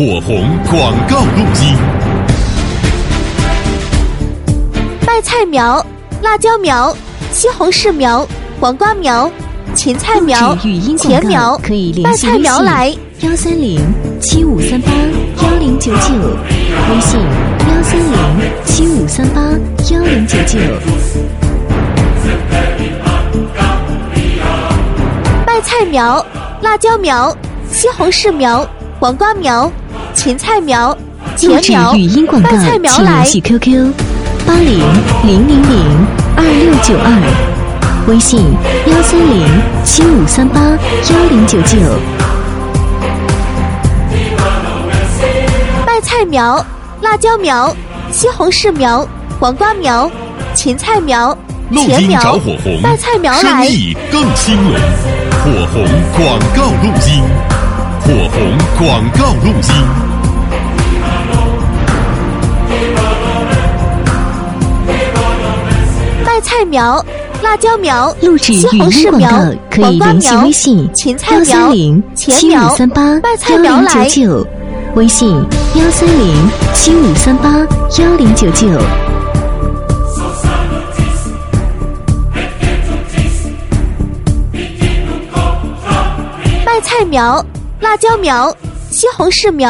火红广告录音。 麦菜苗、辣椒苗、西红柿苗、黄瓜苗、芹菜苗、甜苗， 可以联麦菜系微信苗来 13075381099，微信13075381099。 麦菜苗、辣椒苗、西红柿苗、黄瓜苗、芹菜苗、 录制甜苗， 语音广告， 麦菜苗来请联系 QQ80002692，微信13075381099。 麦菜苗、辣椒苗、西红柿苗、黄瓜苗、芹菜苗、 录音甜苗， 找火红， 麦菜苗生来。 意更兴隆。火红广告录音，火红广告录音。 麦菜苗、辣椒苗、 录制西红语音广柿苗告，可以联系微信芹菜苗、甜苗，麦菜苗来。 13075381099，微信13075381099。 麦菜苗、辣椒苗、西红柿苗。